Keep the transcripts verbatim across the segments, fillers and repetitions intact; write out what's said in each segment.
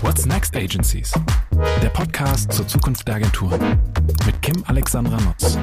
What's Next Agencies? Der Podcast zur Zukunft der Agenturen mit Kim Alexandra Nutz.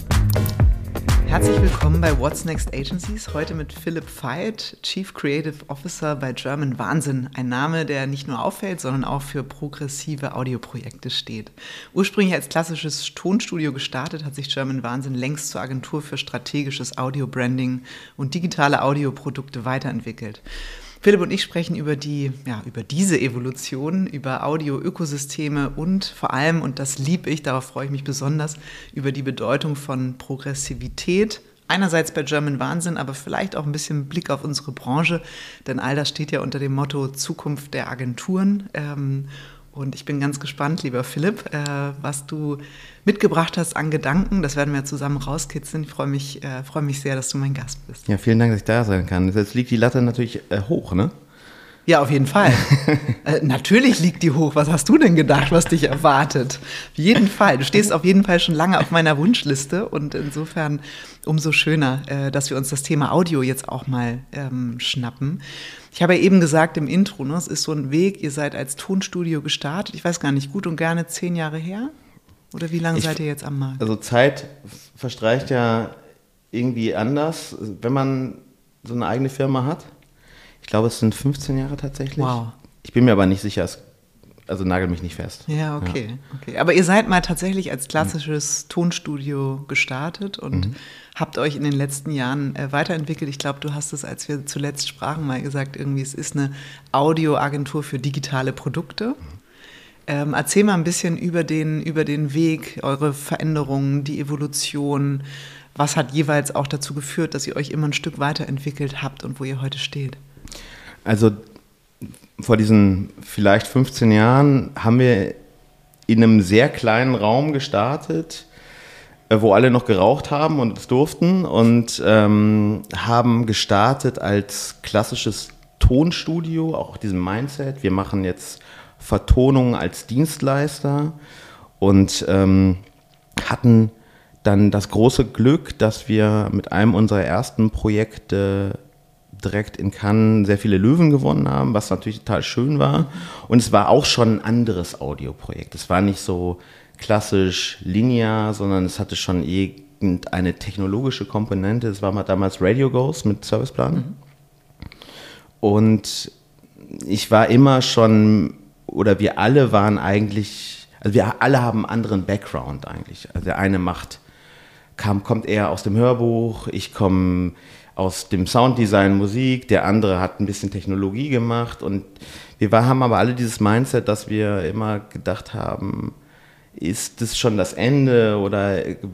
Herzlich willkommen bei What's Next Agencies, heute mit Philipp Veit, Chief Creative Officer bei German Wahnsinn. Ein Name, der nicht nur auffällt, sondern auch für progressive Audioprojekte steht. Ursprünglich als klassisches Tonstudio gestartet, hat sich German Wahnsinn längst zur Agentur für strategisches Audio-Branding und digitale Audioprodukte weiterentwickelt. Philipp und ich sprechen über die, ja, über diese Evolution, über Audio-Ökosysteme und vor allem, und das liebe ich, darauf freue ich mich besonders, über die Bedeutung von Progressivität. Einerseits bei German Wahnsinn, aber vielleicht auch ein bisschen Blick auf unsere Branche, denn all das steht ja unter dem Motto Zukunft der Agenturen. Ähm, Und ich bin ganz gespannt, lieber Philipp, äh, was du mitgebracht hast an Gedanken. Das werden wir zusammen rauskitzeln. Ich freue mich, äh, freue mich sehr, dass du mein Gast bist. Ja, vielen Dank, dass ich da sein kann. Jetzt liegt die Latte natürlich äh, hoch, ne? Ja, auf jeden Fall. äh, natürlich liegt die hoch. Was hast du denn gedacht, was dich erwartet? Auf jeden Fall. Du stehst auf jeden Fall schon lange auf meiner Wunschliste und insofern umso schöner, äh, dass wir uns das Thema Audio jetzt auch mal ähm, schnappen. Ich habe ja eben gesagt im Intro, ne, es ist so ein Weg, ihr seid als Tonstudio gestartet. Ich weiß gar nicht, gut und gerne zehn Jahre her? Oder wie lange ich, seid ihr jetzt am Markt? Also Zeit verstreicht ja irgendwie anders, wenn man so eine eigene Firma hat. Ich glaube, es sind fünfzehn Jahre tatsächlich. Wow. Ich bin mir aber nicht sicher, also nagel mich nicht fest. Ja, okay, ja. okay. Aber ihr seid mal tatsächlich als klassisches Tonstudio gestartet und mhm. habt euch in den letzten Jahren äh, weiterentwickelt. Ich glaube, du hast es, als wir zuletzt sprachen, mal gesagt, irgendwie, es ist eine Audioagentur für digitale Produkte. Mhm. Ähm, erzähl mal ein bisschen über den, über den Weg, eure Veränderungen, die Evolution. Was hat jeweils auch dazu geführt, dass ihr euch immer ein Stück weiterentwickelt habt und wo ihr heute steht? Also vor diesen vielleicht fünfzehn Jahren haben wir in einem sehr kleinen Raum gestartet, wo alle noch geraucht haben und es durften und ähm, haben gestartet als klassisches Tonstudio, auch diesem Mindset. Wir machen jetzt Vertonungen als Dienstleister und ähm, hatten dann das große Glück, dass wir mit einem unserer ersten Projekte direkt in Cannes sehr viele Löwen gewonnen haben, was natürlich total schön war. Und es war auch schon ein anderes Audioprojekt. Es war nicht so klassisch linear, sondern es hatte schon irgendeine technologische Komponente. Es war mal damals Radio Ghost mit Serviceplan. Mhm. Und ich war immer schon, oder wir alle waren eigentlich, also wir alle haben einen anderen Background eigentlich. Also der eine macht, kam, kommt eher aus dem Hörbuch, ich komme aus dem Sounddesign, Musik, der andere hat ein bisschen Technologie gemacht und wir war, haben aber alle dieses Mindset, dass wir immer gedacht haben, ist das schon das Ende oder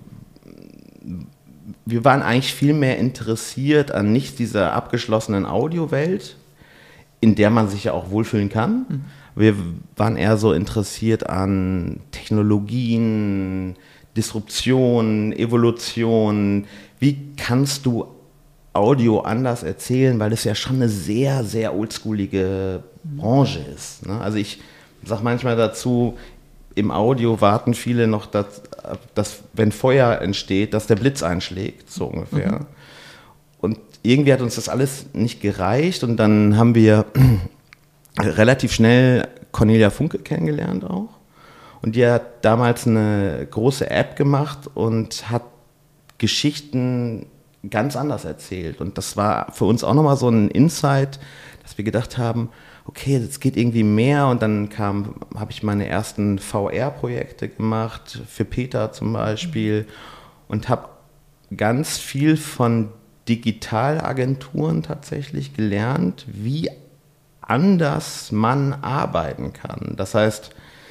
wir waren eigentlich viel mehr interessiert an nicht dieser abgeschlossenen Audiowelt, in der man sich ja auch wohlfühlen kann. Mhm. Wir waren eher so interessiert an Technologien, Disruption, Evolution. Wie kannst du Audio anders erzählen, weil es ja schon eine sehr, sehr oldschoolige Branche ist. Ne? Also ich sage manchmal dazu, im Audio warten viele noch, dass, dass, wenn Feuer entsteht, dass der Blitz einschlägt, so ungefähr. Mhm. Und irgendwie hat uns das alles nicht gereicht und dann haben wir relativ schnell Cornelia Funke kennengelernt auch. Und die hat damals eine große App gemacht und hat Geschichten ganz anders erzählt. Und das war für uns auch nochmal so ein Insight, dass wir gedacht haben, okay, das geht irgendwie mehr. Und dann kam, habe ich meine ersten V R-Projekte gemacht, für Peter zum Beispiel, und habe ganz viel von Digitalagenturen tatsächlich gelernt, wie anders man arbeiten kann. Das heißt,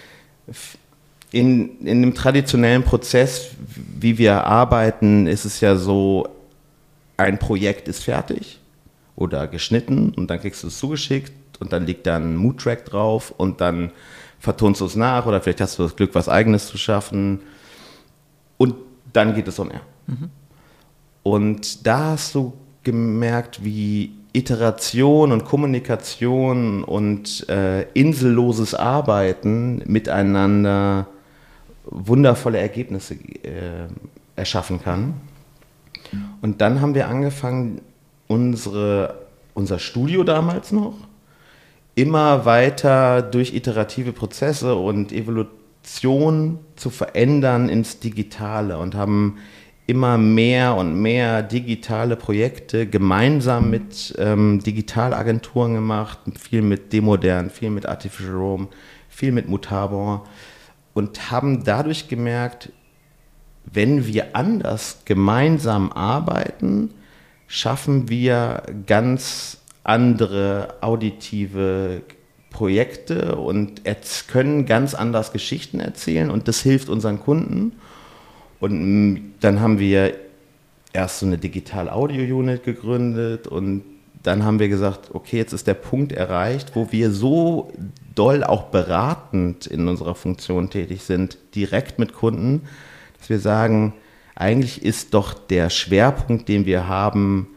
in, in dem traditionellen Prozess, wie wir arbeiten, ist es ja so, ein Projekt ist fertig oder geschnitten und dann kriegst du es zugeschickt und dann liegt da ein Mood-Track drauf und dann vertonst du es nach oder vielleicht hast du das Glück, was Eigenes zu schaffen und dann geht es on air. Mhm. Und da hast du gemerkt, wie Iteration und Kommunikation und äh, inselloses Arbeiten miteinander wundervolle Ergebnisse äh, erschaffen kann. Und dann haben wir angefangen, unsere, unser Studio damals noch immer weiter durch iterative Prozesse und Evolution zu verändern ins Digitale und haben immer mehr und mehr digitale Projekte gemeinsam mit ähm, Digitalagenturen gemacht, viel mit Demodern, viel mit Artificial Roam, viel mit Mutabor und haben dadurch gemerkt, wenn wir anders gemeinsam arbeiten, schaffen wir ganz andere auditive Projekte und können ganz anders Geschichten erzählen und das hilft unseren Kunden. Und dann haben wir erst so eine Digital-Audio-Unit gegründet und dann haben wir gesagt, okay, jetzt ist der Punkt erreicht, wo wir so doll auch beratend in unserer Funktion tätig sind, direkt mit Kunden, dass wir sagen, eigentlich ist doch der Schwerpunkt, den wir haben,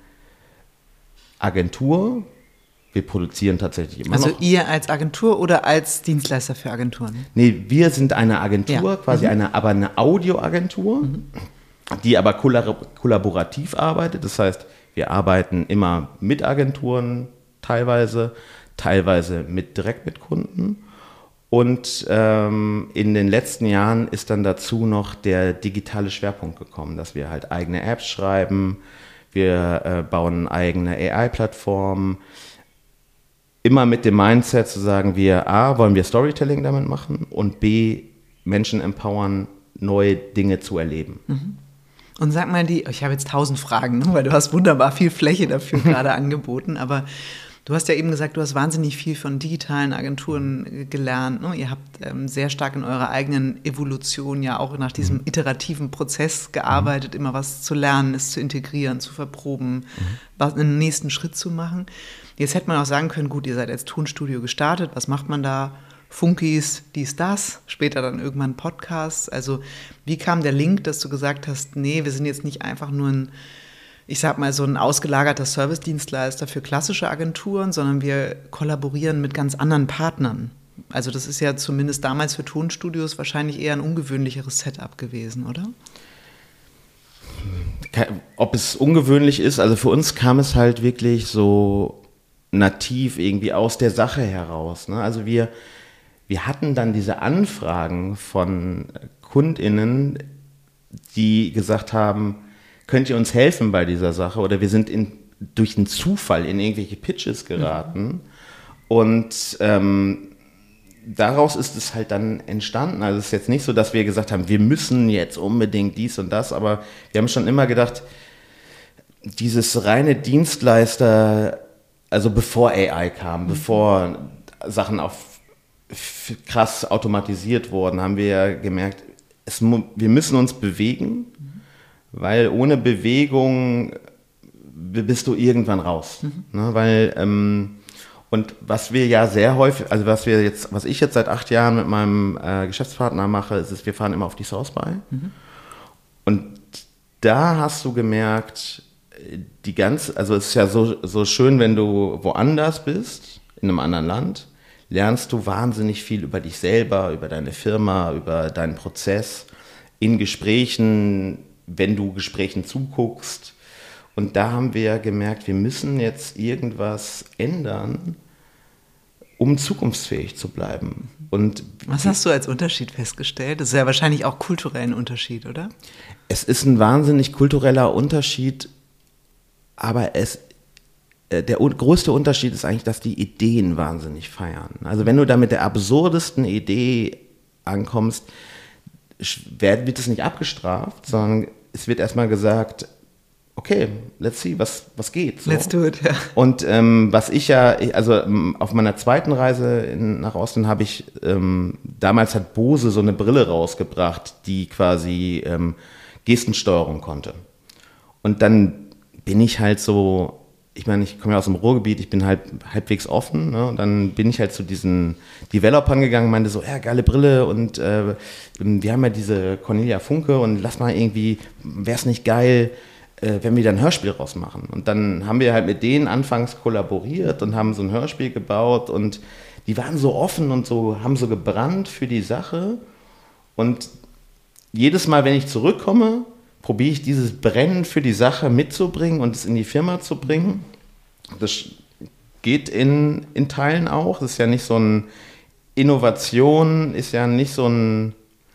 Agentur. Wir produzieren tatsächlich immer also noch. Also ihr als Agentur oder als Dienstleister für Agenturen? Nee, wir sind eine Agentur, ja. quasi mhm. eine, aber eine Audioagentur, mhm. die aber kollaborativ arbeitet. Das heißt, wir arbeiten immer mit Agenturen teilweise, teilweise mit direkt mit Kunden. Und ähm, in den letzten Jahren ist dann dazu noch der digitale Schwerpunkt gekommen, dass wir halt eigene Apps schreiben, wir äh, bauen eigene A I-Plattformen, immer mit dem Mindset zu sagen, wir A, wollen wir Storytelling damit machen und B, Menschen empowern, neue Dinge zu erleben. Mhm. Und sag mal, die, ich habe jetzt tausend Fragen, ne, weil du hast wunderbar viel Fläche dafür gerade angeboten, aber du hast ja eben gesagt, du hast wahnsinnig viel von digitalen Agenturen gelernt. Ne? Ihr habt ähm, sehr stark in eurer eigenen Evolution ja auch nach diesem iterativen Prozess gearbeitet, mhm. immer was zu lernen, es zu integrieren, zu verproben, mhm. was, einen nächsten Schritt zu machen. Jetzt hätte man auch sagen können, gut, ihr seid als Tonstudio gestartet, was macht man da? Funkis, dies, das, später dann irgendwann Podcasts. Also wie kam der Link, dass du gesagt hast, nee, wir sind jetzt nicht einfach nur ein, ich sag mal, so ein ausgelagerter Service-Dienstleister für klassische Agenturen, sondern wir kollaborieren mit ganz anderen Partnern. Also das ist ja zumindest damals für Tonstudios wahrscheinlich eher ein ungewöhnlicheres Setup gewesen, oder? Ob es ungewöhnlich ist, also für uns kam es halt wirklich so nativ irgendwie aus der Sache heraus. Ne? Also wir, wir hatten dann diese Anfragen von KundInnen, die gesagt haben, könnt ihr uns helfen bei dieser Sache? Oder wir sind in, durch einen Zufall in irgendwelche Pitches geraten. Mhm. Und ähm, daraus ist es halt dann entstanden. Also es ist jetzt nicht so, dass wir gesagt haben, wir müssen jetzt unbedingt dies und das, aber wir haben schon immer gedacht, dieses reine Dienstleister, also bevor A I kam, mhm. bevor Sachen auf krass automatisiert wurden, haben wir ja gemerkt, es, wir müssen uns bewegen, weil ohne Bewegung bist du irgendwann raus. Mhm. Ne, weil, ähm, und was wir ja sehr häufig, also was wir jetzt, was ich jetzt seit acht Jahren mit meinem äh, Geschäftspartner mache, ist, ist, wir fahren immer auf die South by. Mhm. Und da hast du gemerkt, die ganze, also es ist ja so, so schön, wenn du woanders bist, in einem anderen Land, lernst du wahnsinnig viel über dich selber, über deine Firma, über deinen Prozess, in Gesprächen, wenn du Gesprächen zuguckst. Und da haben wir gemerkt, wir müssen jetzt irgendwas ändern, um zukunftsfähig zu bleiben. Und was hast du als Unterschied festgestellt? Das ist ja wahrscheinlich auch kulturell ein Unterschied, oder? Es ist ein wahnsinnig kultureller Unterschied, aber es, äh, der un- größte Unterschied ist eigentlich, dass die Ideen wahnsinnig feiern. Also wenn du da mit der absurdesten Idee ankommst, wird es nicht abgestraft, sondern es wird erstmal gesagt, okay, let's see, was, was geht. So. Let's do it, ja. Und ähm, was ich ja, also auf meiner zweiten Reise in, nach Osten habe ich, ähm, damals hat Bose so eine Brille rausgebracht, die quasi ähm, Gestensteuerung konnte. Und dann bin ich halt so, ich meine, ich komme ja aus dem Ruhrgebiet, ich bin halt halbwegs offen, ne? Und dann bin ich halt zu diesen Developern gegangen und meinte so, ja, geile Brille und äh, wir haben ja diese Cornelia Funke und lass mal irgendwie, wäre es nicht geil, äh, wenn wir da ein Hörspiel rausmachen. Und dann haben wir halt mit denen anfangs kollaboriert und haben so ein Hörspiel gebaut und die waren so offen und so, haben so gebrannt für die Sache und jedes Mal, wenn ich zurückkomme, probiere ich dieses Brennen für die Sache mitzubringen und es in die Firma zu bringen. Das geht in, in Teilen auch. Das ist ja nicht so ein Innovation, ist ja nicht so ein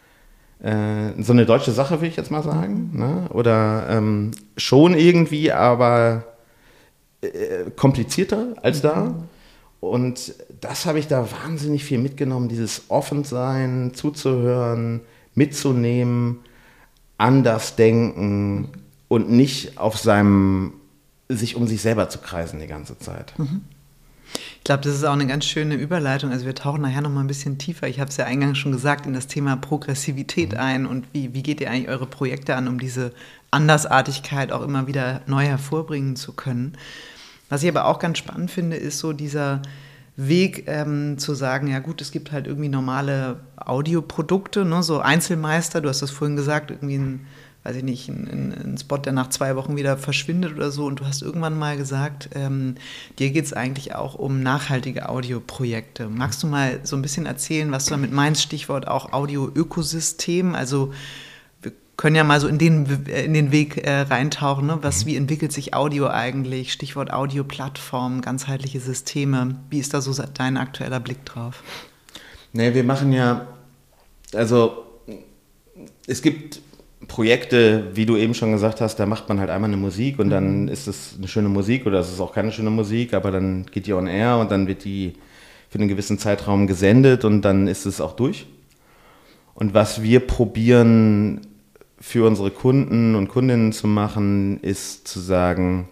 äh, so eine deutsche Sache, will ich jetzt mal sagen. Ne? Oder ähm, schon irgendwie, aber äh, komplizierter als da. Und das habe ich da wahnsinnig viel mitgenommen, dieses Offensein, zuzuhören, mitzunehmen, anders denken und nicht auf seinem, sich um sich selber zu kreisen die ganze Zeit. Ich glaube, das ist auch eine ganz schöne Überleitung. Also wir tauchen nachher noch mal ein bisschen tiefer, ich habe es ja eingangs schon gesagt, in das Thema Progressivität ein und wie, wie geht ihr eigentlich eure Projekte an, um diese Andersartigkeit auch immer wieder neu hervorbringen zu können. Was ich aber auch ganz spannend finde, ist so dieser Weg ähm, zu sagen, ja gut, es gibt halt irgendwie normale Audioprodukte, ne, so Einzelmeister, du hast das vorhin gesagt, irgendwie ein, weiß ich nicht, ein, ein Spot, der nach zwei Wochen wieder verschwindet oder so und du hast irgendwann mal gesagt, ähm, dir geht es eigentlich auch um nachhaltige Audioprojekte. Magst du mal so ein bisschen erzählen, was du damit meinst, Stichwort auch Audio-Ökosystem, also können ja mal so in den, in den Weg äh, reintauchen, ne? Was, wie entwickelt sich Audio eigentlich? Stichwort Audioplattform, ganzheitliche Systeme. Wie ist da so dein aktueller Blick drauf? Nee, wir machen ja, also es gibt Projekte, wie du eben schon gesagt hast, da macht man halt einmal eine Musik und dann ist es eine schöne Musik oder es ist auch keine schöne Musik, aber dann geht die on air und dann wird die für einen gewissen Zeitraum gesendet und dann ist es auch durch. Und was wir probieren für unsere Kunden und Kundinnen zu machen, ist zu sagen,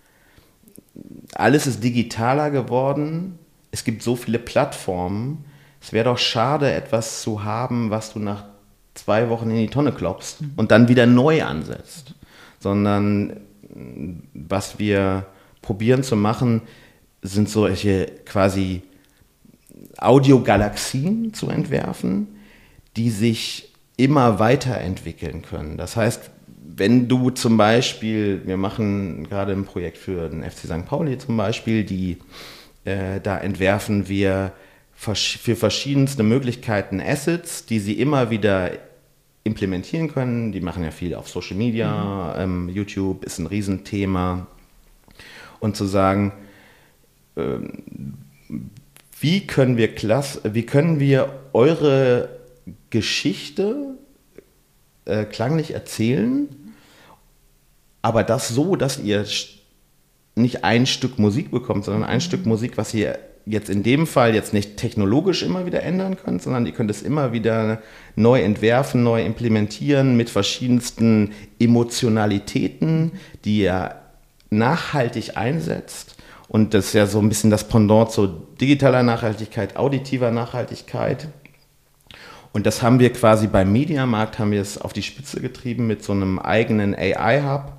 alles ist digitaler geworden, es gibt so viele Plattformen, es wäre doch schade, etwas zu haben, was du nach zwei Wochen in die Tonne klopfst und dann wieder neu ansetzt. Sondern was wir probieren zu machen, sind solche quasi Audiogalaxien zu entwerfen, die sich immer weiterentwickeln können. Das heißt, wenn du zum Beispiel, wir machen gerade ein Projekt für den F C Sankt Pauli zum Beispiel, die, äh, da entwerfen wir für verschiedenste Möglichkeiten Assets, die sie immer wieder implementieren können. Die machen ja viel auf Social Media, mhm. ähm, YouTube ist ein Riesenthema. Und zu sagen, ähm, wie können wir klass- wie können wir eure Geschichte äh, klanglich erzählen, aber das so, dass ihr nicht ein Stück Musik bekommt, sondern ein mhm. Stück Musik, was ihr jetzt in dem Fall jetzt nicht technologisch immer wieder ändern könnt, sondern ihr könnt es immer wieder neu entwerfen, neu implementieren mit verschiedensten Emotionalitäten, die ihr nachhaltig einsetzt. Und das ist ja so ein bisschen das Pendant zu digitaler Nachhaltigkeit, auditiver Nachhaltigkeit. Und das haben wir quasi beim Mediamarkt, haben wir es auf die Spitze getrieben mit so einem eigenen A I-Hub,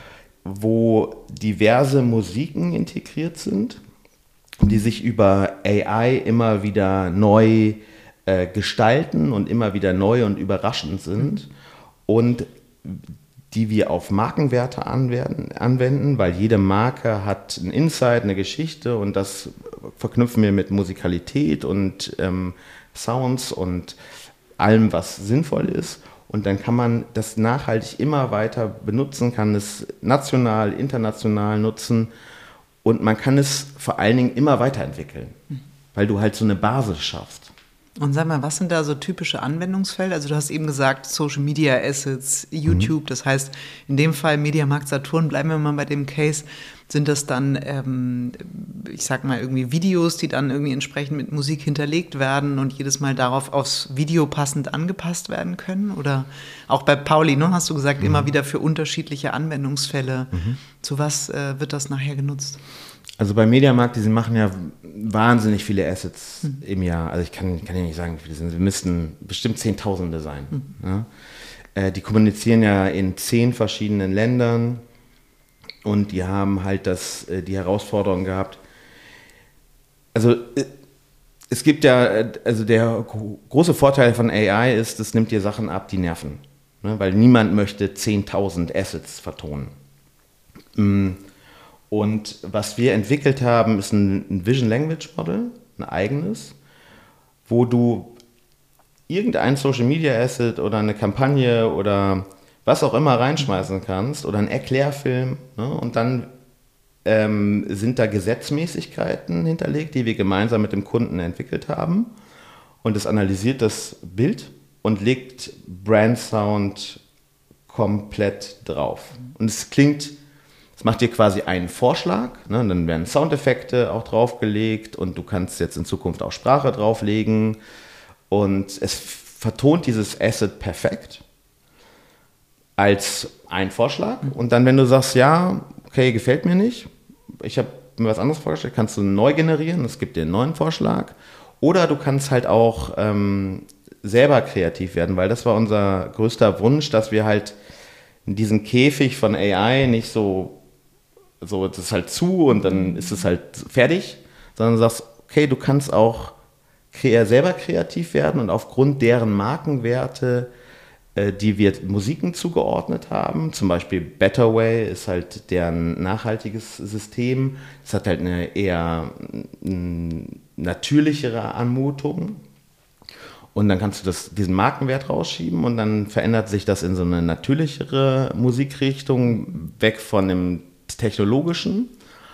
wo diverse Musiken integriert sind, die sich über A I immer wieder neu äh, gestalten und immer wieder neu und überraschend sind und die wir auf Markenwerte anwenden, anwenden, weil jede Marke hat einen Insight, eine Geschichte und das verknüpfen wir mit Musikalität und ähm, Sounds und allem, was sinnvoll ist. Und dann kann man das nachhaltig immer weiter benutzen, kann es national, international nutzen und man kann es vor allen Dingen immer weiterentwickeln, weil du halt so eine Basis schaffst. Und sag mal, was sind da so typische Anwendungsfelder? Also du hast eben gesagt, Social Media Assets, YouTube, mhm. das heißt, in dem Fall Mediamarkt Saturn, bleiben wir mal bei dem Case, sind das dann, ähm, ich sag mal, irgendwie Videos, die dann irgendwie entsprechend mit Musik hinterlegt werden und jedes Mal darauf aufs Video passend angepasst werden können? Oder auch bei Pauli, ne, hast du gesagt, mhm. immer wieder für unterschiedliche Anwendungsfälle. Mhm. Zu was äh, wird das nachher genutzt? Also bei Mediamarkt, die machen ja wahnsinnig viele Assets mhm. im Jahr. Also ich kann, kann ja nicht sagen, wie viele sind. Wir müssten bestimmt Zehntausende sein. Mhm. Ja? Äh, die kommunizieren ja in zehn verschiedenen Ländern und die haben halt das, äh, die Herausforderung gehabt. Also äh, es gibt ja, also der große Vorteil von A I ist, es nimmt dir Sachen ab, die nerven. Ne? Weil niemand möchte zehntausend Assets vertonen. Mhm. Und was wir entwickelt haben, ist ein Vision Language Model, ein eigenes, wo du irgendein Social Media Asset oder eine Kampagne oder was auch immer reinschmeißen kannst oder einen Erklärfilm, ne? Und dann ähm, sind da Gesetzmäßigkeiten hinterlegt, die wir gemeinsam mit dem Kunden entwickelt haben. Und es analysiert das Bild und legt Brand Sound komplett drauf. Und es klingt, es macht dir quasi einen Vorschlag, ne? Und dann werden Soundeffekte auch draufgelegt und du kannst jetzt in Zukunft auch Sprache drauflegen. Und es vertont dieses Asset perfekt als ein Vorschlag. Und dann, wenn du sagst, ja, okay, gefällt mir nicht, ich habe mir was anderes vorgestellt, kannst du neu generieren, es gibt dir einen neuen Vorschlag. Oder du kannst halt auch ähm, selber kreativ werden, weil das war unser größter Wunsch, dass wir halt in diesen Käfig von A I nicht so, so das ist halt zu und dann ist es halt fertig, sondern du sagst, okay, du kannst auch kre- selber kreativ werden und aufgrund deren Markenwerte, äh, die wir Musiken zugeordnet haben, zum Beispiel Better Way ist halt deren nachhaltiges System, es hat halt eine eher n- natürlichere Anmutung. Und dann kannst du das, diesen Markenwert rausschieben und dann verändert sich das in so eine natürlichere Musikrichtung, weg von dem technologischen.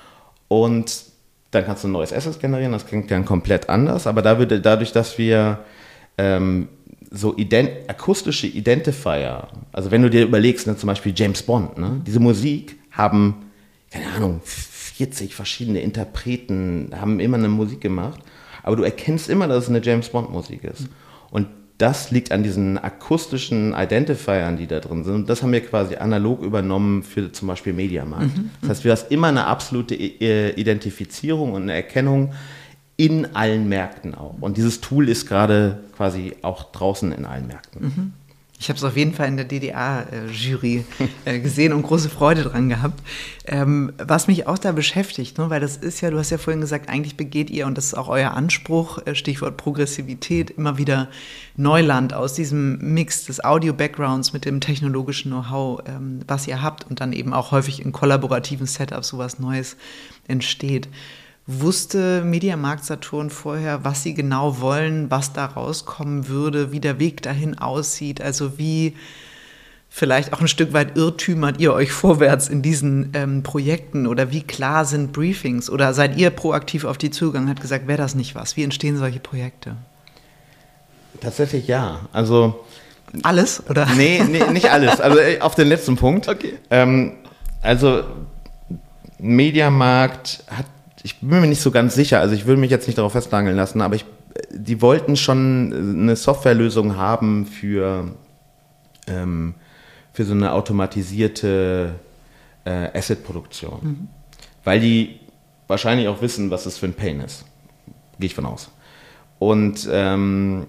Und dann kannst du ein neues Asset generieren, das klingt dann komplett anders. Aber da würde, dadurch, dass wir ähm, so ident- akustische Identifier, also wenn du dir überlegst, ne, zum Beispiel James Bond, ne, diese Musik haben, keine Ahnung, vierzig verschiedene Interpreten, haben immer eine Musik gemacht. Aber du erkennst immer, dass es eine James-Bond-Musik ist. Und das liegt an diesen akustischen Identifiern, die da drin sind. Und das haben wir quasi analog übernommen für zum Beispiel Mediamarkt. Mhm. Das heißt, wir haben immer eine absolute Identifizierung und eine Erkennung in allen Märkten auch. Und dieses Tool ist gerade quasi auch draußen in allen Märkten. Mhm. Ich habe es auf jeden Fall in der D D A-Jury äh, gesehen und große Freude dran gehabt. Ähm, was mich auch da beschäftigt, ne, weil das ist ja, du hast ja vorhin gesagt, eigentlich begeht ihr, und das ist auch euer Anspruch, äh, Stichwort Progressivität, immer wieder Neuland aus diesem Mix des Audio-Backgrounds mit dem technologischen Know-how, ähm, was ihr habt und dann eben auch häufig in kollaborativen Setups sowas Neues entsteht. Wusste Mediamarkt Saturn vorher, was sie genau wollen, was da rauskommen würde, wie der Weg dahin aussieht? Also wie vielleicht auch ein Stück weit irrtümert ihr euch vorwärts in diesen ähm, Projekten oder wie klar sind Briefings? Oder seid ihr proaktiv auf die zugegangen und habt gesagt, wäre das nicht was? Wie entstehen solche Projekte? Tatsächlich ja. Also alles, oder? Nee, nee, nicht alles. Also auf den letzten Punkt. Okay. Ähm, also Mediamarkt hat, ich bin mir nicht so ganz sicher, also ich will mich jetzt nicht darauf festnageln lassen, aber ich, die wollten schon eine Softwarelösung haben für, ähm, für so eine automatisierte äh, Asset-Produktion. Mhm. Weil die wahrscheinlich auch wissen, was das für ein Pain ist. Gehe ich von aus. Und ähm,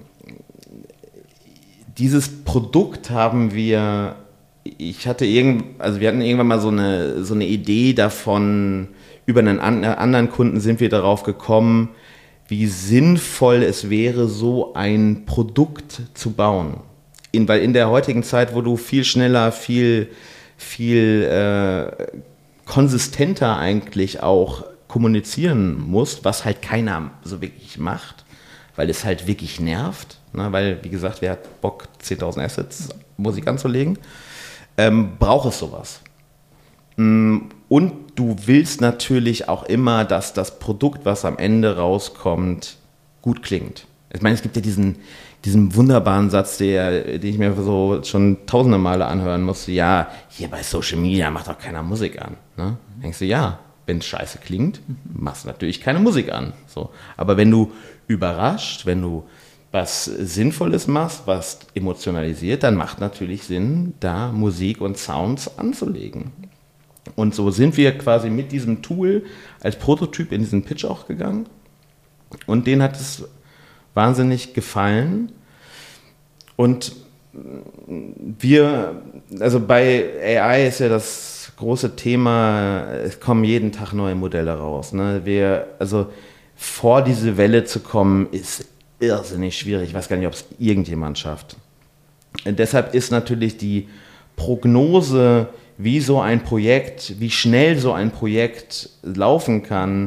dieses Produkt haben wir, ich hatte irgend, also wir hatten irgendwann mal so eine, so eine Idee davon, über einen an, anderen Kunden sind wir darauf gekommen, wie sinnvoll es wäre, so ein Produkt zu bauen. In, weil in der heutigen Zeit, wo du viel schneller, viel, viel äh, konsistenter eigentlich auch kommunizieren musst, was halt keiner so wirklich macht, weil es halt wirklich nervt, ne? Weil, wie gesagt, wer hat Bock, zehntausend Assets Musik anzulegen, ähm, braucht es sowas. Und du willst natürlich auch immer, dass das Produkt, was am Ende rauskommt, gut klingt. Ich meine, es gibt ja diesen, diesen wunderbaren Satz, der, den ich mir so schon tausende Male anhören musste. Ja, hier bei Social Media macht doch keiner Musik an. Ne? Denkst du, ja, wenn es scheiße klingt, machst du natürlich keine Musik an. So. Aber wenn du überrascht, wenn du was Sinnvolles machst, was emotionalisiert, dann macht natürlich Sinn, da Musik und Sounds anzulegen. Und so sind wir quasi mit diesem Tool als Prototyp in diesen Pitch auch gegangen. Und denen hat es wahnsinnig gefallen. Und wir, also bei A I ist ja das große Thema, es kommen jeden Tag neue Modelle raus. Ne? Wir, also vor diese Welle zu kommen, ist irrsinnig schwierig. Ich weiß gar nicht, ob es irgendjemand schafft. Und deshalb ist natürlich die Prognose, wie so ein Projekt, wie schnell so ein Projekt laufen kann,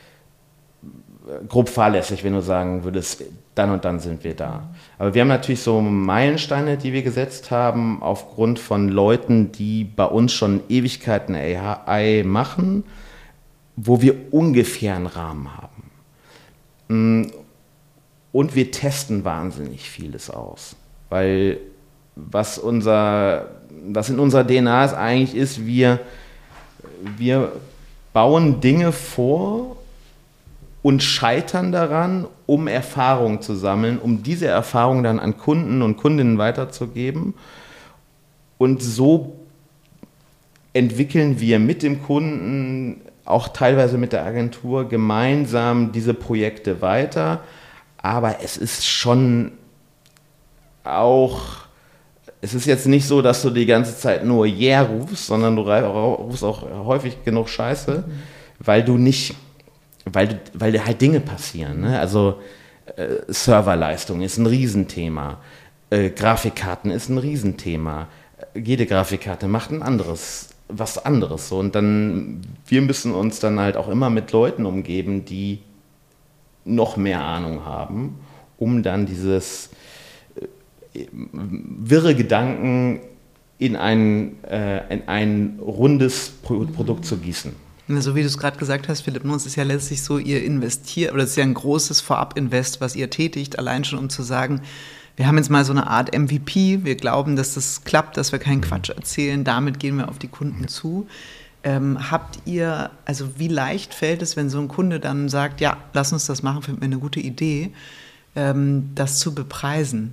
grob fahrlässig, wenn du sagen würdest, dann und dann sind wir da. Aber wir haben natürlich so Meilensteine, die wir gesetzt haben, aufgrund von Leuten, die bei uns schon Ewigkeiten A I machen, wo wir ungefähr einen Rahmen haben. Und wir testen wahnsinnig vieles aus, weil was, unser, was in unserer D N A ist, eigentlich ist, wir, wir bauen Dinge vor und scheitern daran, um Erfahrung zu sammeln, um diese Erfahrung dann an Kunden und Kundinnen weiterzugeben. Und so entwickeln wir mit dem Kunden, auch teilweise mit der Agentur, gemeinsam diese Projekte weiter. Aber es ist schon auch, es ist jetzt nicht so, dass du die ganze Zeit nur Yeah rufst, sondern du rufst auch häufig genug Scheiße, mhm. weil du nicht, weil, weil halt Dinge passieren. Ne? Also äh, Serverleistung ist ein Riesenthema, äh, Grafikkarten ist ein Riesenthema. Jede Grafikkarte macht ein anderes, was anderes. So. Und dann, wir müssen uns dann halt auch immer mit Leuten umgeben, die noch mehr Ahnung haben, um dann dieses äh, wirre Gedanken in ein, äh, in ein rundes Pro- Produkt zu gießen. So wie du es gerade gesagt hast, Philipp, es ist ja letztlich so, ihr investiert, oder es ist ja ein großes Vorab-Invest, was ihr tätigt, allein schon um zu sagen, wir haben jetzt mal so eine Art M V P, wir glauben, dass das klappt, dass wir keinen Quatsch erzählen, damit gehen wir auf die Kunden zu. Ähm, habt ihr, also wie leicht fällt es, wenn so ein Kunde dann sagt, ja, lass uns das machen, finden wir eine gute Idee, ähm, das zu bepreisen?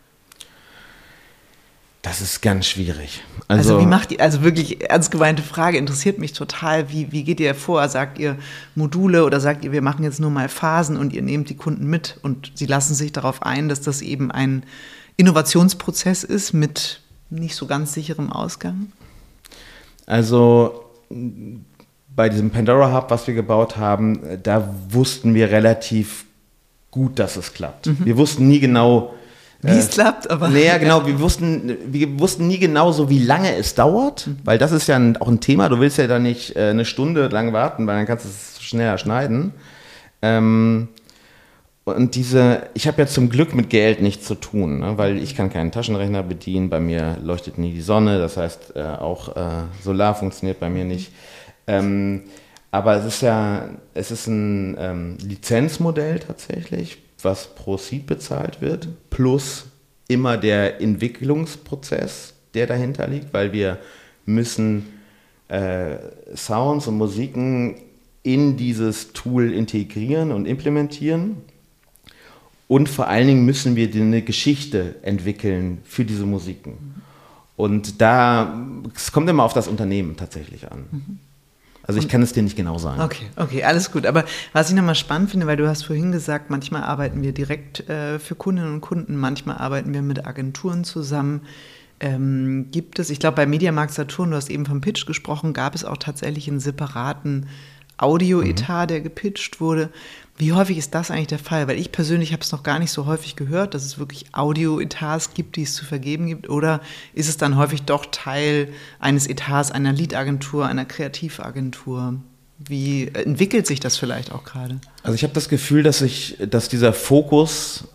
Das ist ganz schwierig. Also, also wie macht ihr, also wirklich ernst gemeinte Frage, interessiert mich total, wie, wie geht ihr vor? Sagt ihr Module oder sagt ihr, wir machen jetzt nur mal Phasen und ihr nehmt die Kunden mit und sie lassen sich darauf ein, dass das eben ein Innovationsprozess ist mit nicht so ganz sicherem Ausgang? Also bei diesem Pandora Hub, was wir gebaut haben, da wussten wir relativ gut, dass es klappt. Mhm. Wir wussten nie genau, wie es äh, klappt, aber... Naja, genau, wir wussten, wir wussten nie genau so, wie lange es dauert, mhm. weil das ist ja ein, auch ein Thema, du willst ja da nicht äh, eine Stunde lang warten, weil dann kannst du es schneller schneiden. Ähm, und diese, ich habe ja zum Glück mit Geld nichts zu tun, ne, weil ich kann keinen Taschenrechner bedienen, bei mir leuchtet nie die Sonne, das heißt äh, auch äh, Solar funktioniert bei mir nicht. Ähm, aber es ist ja, es ist ein ähm, Lizenzmodell tatsächlich, was pro Seed bezahlt wird, plus immer der Entwicklungsprozess, der dahinter liegt, weil wir müssen äh, Sounds und Musiken in dieses Tool integrieren und implementieren. Und vor allen Dingen müssen wir eine Geschichte entwickeln für diese Musiken. Und da, es kommt immer auf das Unternehmen tatsächlich an. Mhm. Also ich kann es dir nicht genau sagen. Okay, okay, alles gut. Aber was ich nochmal spannend finde, weil du hast vorhin gesagt, manchmal arbeiten wir direkt äh, für Kundinnen und Kunden, manchmal arbeiten wir mit Agenturen zusammen. Ähm, gibt es, ich glaube bei Mediamarkt Saturn, du hast eben vom Pitch gesprochen, gab es auch tatsächlich einen separaten Audio-Etat, mhm. der gepitcht wurde. Wie häufig ist das eigentlich der Fall? Weil ich persönlich habe es noch gar nicht so häufig gehört, dass es wirklich Audio-Etats gibt, die es zu vergeben gibt. Oder ist es dann häufig doch Teil eines Etats, einer Lead-Agentur, einer Kreativagentur? Wie entwickelt sich das vielleicht auch gerade? Also ich habe das Gefühl, dass, ich, dass dieser Fokus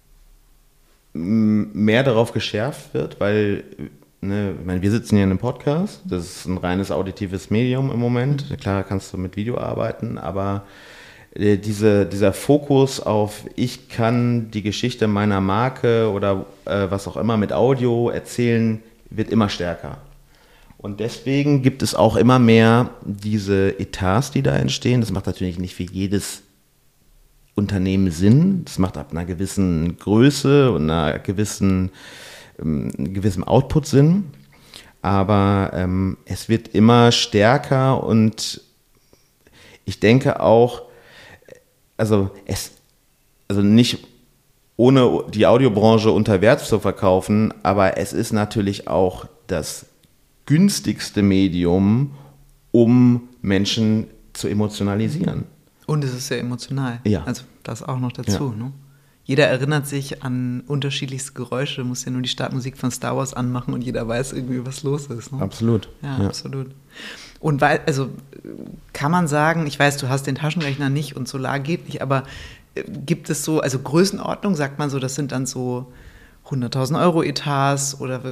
mehr darauf geschärft wird, weil ne, ich meine, wir sitzen hier in einem Podcast, das ist ein reines auditives Medium im Moment. Klar kannst du mit Video arbeiten, aber Diese, dieser Fokus auf, ich kann die Geschichte meiner Marke oder äh, was auch immer mit Audio erzählen, wird immer stärker. Und deswegen gibt es auch immer mehr diese Etats, die da entstehen. Das macht natürlich nicht für jedes Unternehmen Sinn. Das macht ab einer gewissen Größe und einer gewissen, ähm, einem gewissen Output Sinn. Aber ähm, es wird immer stärker und ich denke auch, Also, es, also nicht ohne die Audiobranche unter Wert zu verkaufen, aber es ist natürlich auch das günstigste Medium, um Menschen zu emotionalisieren. Und es ist sehr emotional. Ja. Also das auch noch dazu. Ja. Ne? Jeder erinnert sich an unterschiedlichste Geräusche, muss ja nur die Startmusik von Star Wars anmachen und jeder weiß irgendwie, was los ist. Ne? Absolut. Ja, ja, absolut. Und weil, also kann man sagen, ich weiß, du hast den Taschenrechner nicht und Solar geht nicht, aber gibt es so, also Größenordnung, sagt man so, das sind dann so hunderttausend Euro Etats oder?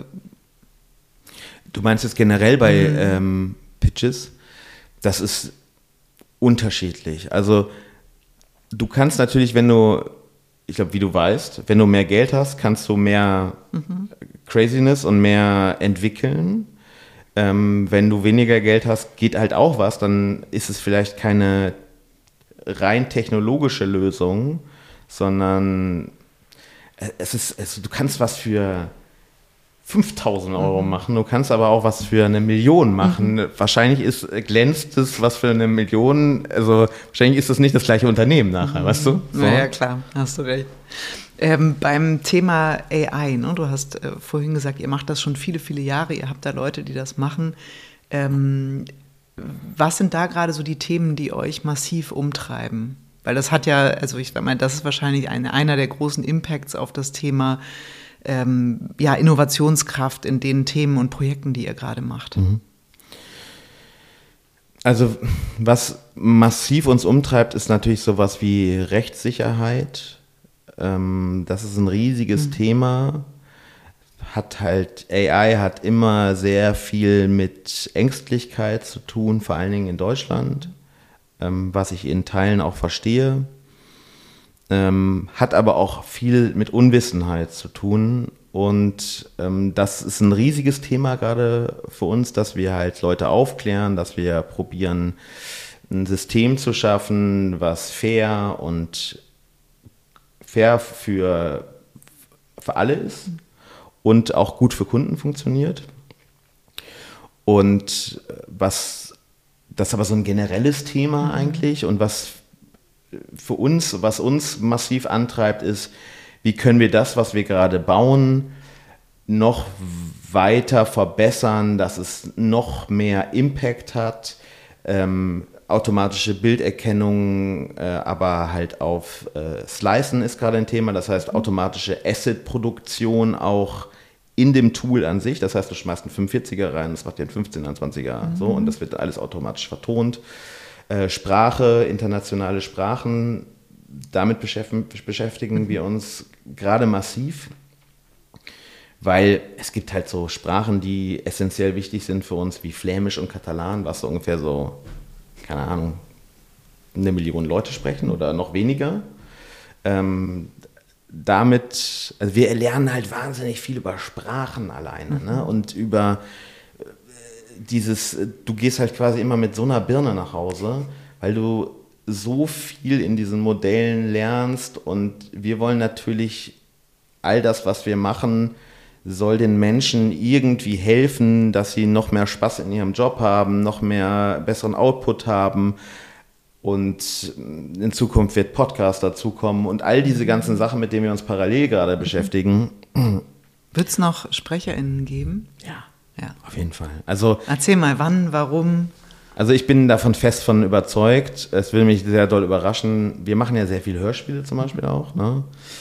Du meinst jetzt generell bei mhm. ähm, Pitches? Das ist unterschiedlich. Also du kannst natürlich, wenn du, ich glaube, wie du weißt, wenn du mehr Geld hast, kannst du mehr mhm. Craziness und mehr entwickeln. Ähm, wenn du weniger Geld hast, geht halt auch was, dann ist es vielleicht keine rein technologische Lösung, sondern es ist, es, du kannst was für fünftausend Euro mhm. machen, du kannst aber auch was für eine Million machen. Mhm. Wahrscheinlich ist, glänzt es was für eine Million, also wahrscheinlich ist das nicht das gleiche Unternehmen nachher, mhm. weißt du? So. Ja, ja, klar, hast du recht. Ähm, beim Thema A I, ne, du hast äh, vorhin gesagt, ihr macht das schon viele, viele Jahre, ihr habt da Leute, die das machen. Ähm, was sind da gerade so die Themen, die euch massiv umtreiben? Weil das hat ja, also ich meine, das ist wahrscheinlich eine, einer der großen Impacts auf das Thema ähm, ja, Innovationskraft in den Themen und Projekten, die ihr gerade macht. Mhm. Also was massiv uns umtreibt, ist natürlich sowas wie Rechtssicherheit. Das ist ein riesiges mhm. Thema, hat halt, A I hat immer sehr viel mit Ängstlichkeit zu tun, vor allen Dingen in Deutschland, was ich in Teilen auch verstehe, hat aber auch viel mit Unwissenheit zu tun und das ist ein riesiges Thema gerade für uns, dass wir halt Leute aufklären, dass wir probieren, ein System zu schaffen, was fair und fair für, für alle ist und auch gut für Kunden funktioniert. Und was, das ist aber so ein generelles Thema mhm. eigentlich und was für uns, was uns massiv antreibt, ist, wie können wir das, was wir gerade bauen, noch weiter verbessern, dass es noch mehr Impact hat, ähm, automatische Bilderkennung, äh, aber halt auf äh, Slicen ist gerade ein Thema, das heißt automatische Asset-Produktion auch in dem Tool an sich, das heißt, du schmeißt einen fünfundvierziger rein, das macht dir einen fünfzehner, zwanziger, mhm. so, und das wird alles automatisch vertont. Äh, Sprache, internationale Sprachen, damit beschäftigen, beschäftigen mhm. wir uns gerade massiv, weil es gibt halt so Sprachen, die essentiell wichtig sind für uns, wie Flämisch und Katalan, was so ungefähr so keine Ahnung, eine Million Leute sprechen oder noch weniger. Ähm, damit, also wir lernen halt wahnsinnig viel über Sprachen alleine, mhm. ne? Und über äh, dieses, du gehst halt quasi immer mit so einer Birne nach Hause, weil du so viel in diesen Modellen lernst und wir wollen natürlich all das, was wir machen, soll den Menschen irgendwie helfen, dass sie noch mehr Spaß in ihrem Job haben, noch mehr besseren Output haben und in Zukunft wird Podcast dazukommen und all diese ganzen Sachen, mit denen wir uns parallel gerade beschäftigen. Wird es noch SprecherInnen geben? Ja, ja, auf jeden Fall. Also, erzähl mal, wann, warum? Also ich bin davon fest von überzeugt, es will mich sehr doll überraschen, wir machen ja sehr viele Hörspiele zum Beispiel auch, ne?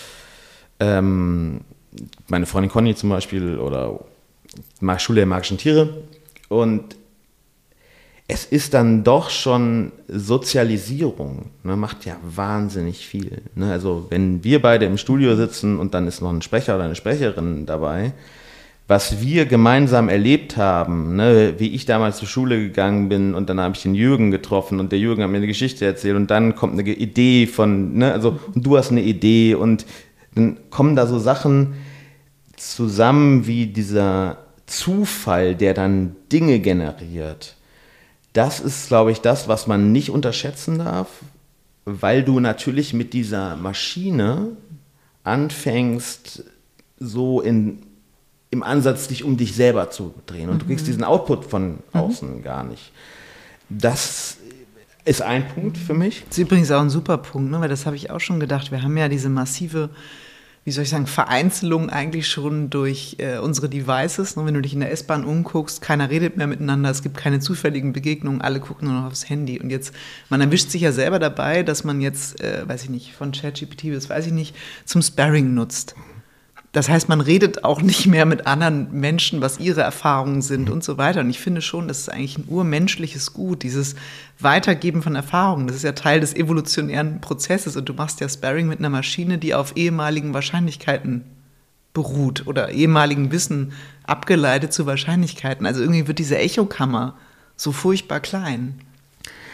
Ähm, meine Freundin Conny zum Beispiel oder Schule der magischen Tiere und es ist dann doch schon Sozialisierung, ne, macht ja wahnsinnig viel. Ne? Also wenn wir beide im Studio sitzen und dann ist noch ein Sprecher oder eine Sprecherin dabei, was wir gemeinsam erlebt haben, ne, wie ich damals zur Schule gegangen bin und dann habe ich den Jürgen getroffen und der Jürgen hat mir eine Geschichte erzählt und dann kommt eine Idee von, ne, also und du hast eine Idee und dann kommen da so Sachen zusammen wie dieser Zufall, der dann Dinge generiert. Das ist, glaube ich, das, was man nicht unterschätzen darf, weil du natürlich mit dieser Maschine anfängst, so in, im Ansatz dich um dich selber zu drehen. Und mhm. du kriegst diesen Output von außen mhm. gar nicht. Das ist ein Punkt für mich. Das ist übrigens auch ein super Punkt, ne? Weil das habe ich auch schon gedacht. Wir haben ja diese massive, wie soll ich sagen, Vereinzelung eigentlich schon durch äh, unsere Devices. Ne? Wenn du dich in der S-Bahn umguckst, keiner redet mehr miteinander, es gibt keine zufälligen Begegnungen, alle gucken nur noch aufs Handy. Und jetzt, man erwischt sich ja selber dabei, dass man jetzt, äh, weiß ich nicht, von ChatGPT bis weiß ich nicht, zum Sparring nutzt. Das heißt, man redet auch nicht mehr mit anderen Menschen, was ihre Erfahrungen sind und so weiter. Und ich finde schon, das ist eigentlich ein urmenschliches Gut, dieses Weitergeben von Erfahrungen. Das ist ja Teil des evolutionären Prozesses. Und du machst ja Sparring mit einer Maschine, die auf ehemaligen Wahrscheinlichkeiten beruht oder ehemaligen Wissen abgeleitet zu Wahrscheinlichkeiten. Also irgendwie wird diese Echokammer so furchtbar klein.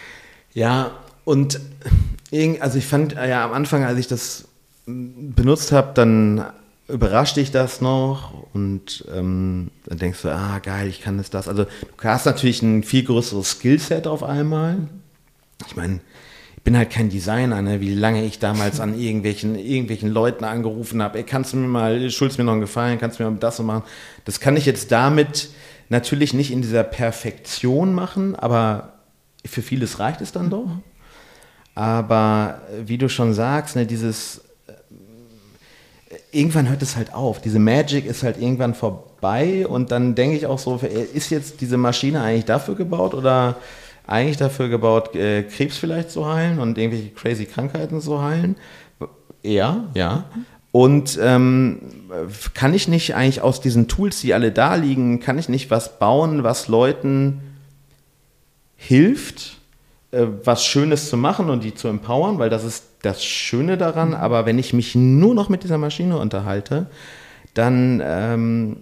Ja, und also ich fand ja am Anfang, als ich das benutzt habe, dann überrascht dich das noch und ähm, dann denkst du, ah geil, ich kann das, das. Also du hast natürlich ein viel größeres Skillset auf einmal. Ich meine, ich bin halt kein Designer, ne? Wie lange ich damals an irgendwelchen, irgendwelchen Leuten angerufen habe, ey, kannst du mir mal, schuldest mir noch einen Gefallen, kannst du mir mal das so machen. Das kann ich jetzt damit natürlich nicht in dieser Perfektion machen, aber für vieles reicht es dann doch. Aber wie du schon sagst, ne, dieses irgendwann hört es halt auf. Diese Magic ist halt irgendwann vorbei und dann denke ich auch so, ist jetzt diese Maschine eigentlich dafür gebaut oder eigentlich dafür gebaut, äh, Krebs vielleicht zu heilen und irgendwelche crazy Krankheiten zu heilen? Ja, ja. Und ähm, kann ich nicht eigentlich aus diesen Tools, die alle da liegen, kann ich nicht was bauen, was Leuten hilft, äh, was Schönes zu machen und die zu empowern, weil das ist das Schöne daran, aber wenn ich mich nur noch mit dieser Maschine unterhalte, dann ähm,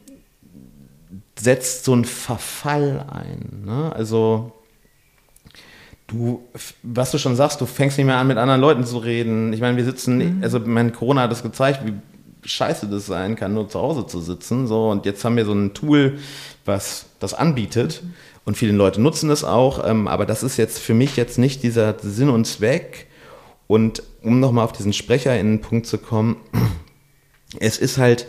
setzt so ein Verfall ein. Ne? Also du, was du schon sagst, du fängst nicht mehr an, mit anderen Leuten zu reden. Ich meine, wir sitzen, mhm. also mein Corona hat es gezeigt, wie scheiße das sein kann, nur zu Hause zu sitzen. So, und jetzt haben wir so ein Tool, was das anbietet. Mhm. Und viele Leute nutzen es auch, ähm, aber das ist jetzt für mich jetzt nicht dieser Sinn und Zweck. Und um nochmal auf diesen Sprecher in den Punkt zu kommen, es ist halt